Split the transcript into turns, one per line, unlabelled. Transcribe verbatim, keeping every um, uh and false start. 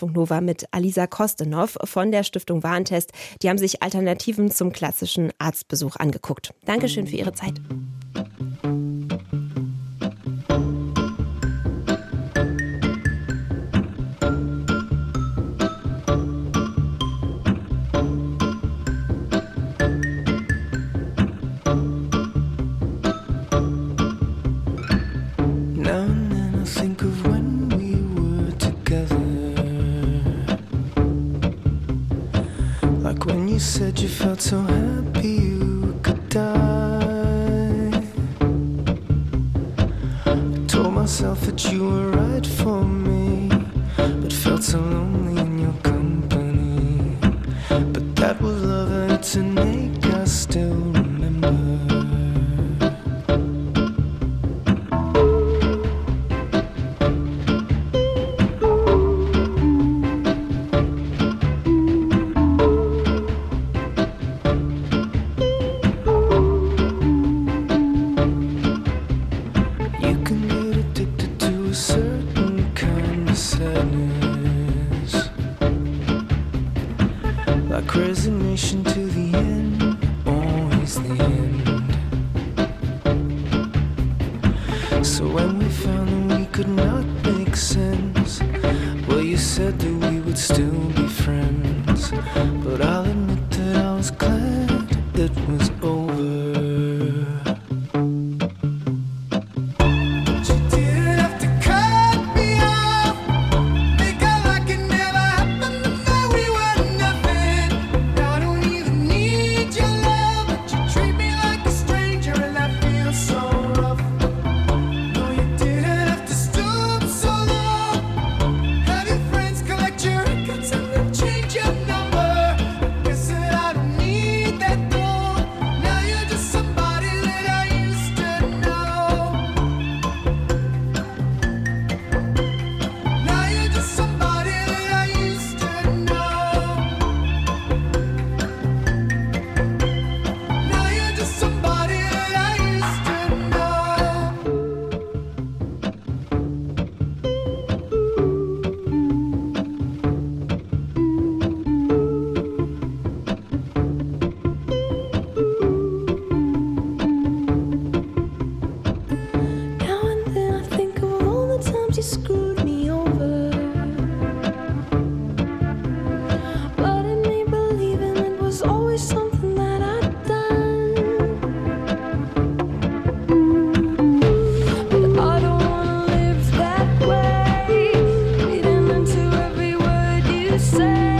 Nova mit Alisa Kostenov von der Stiftung Warentest. Die haben sich Alternativen zum klassischen Arztbesuch angeguckt. Dankeschön für Ihre Zeit.
Said you felt so happy you could die. I told myself that you were right for me, but felt so lonely in your company. But that was love and it's an ache I still remember. Like resignation to the end, always the end. So when we found that we could not make sense, well, you said that we would still be friends. But I'll admit that I was glad it was over. You screwed me over, but in me believing it was always something that I'd done. But I don't wanna live that way, reading into every word you say.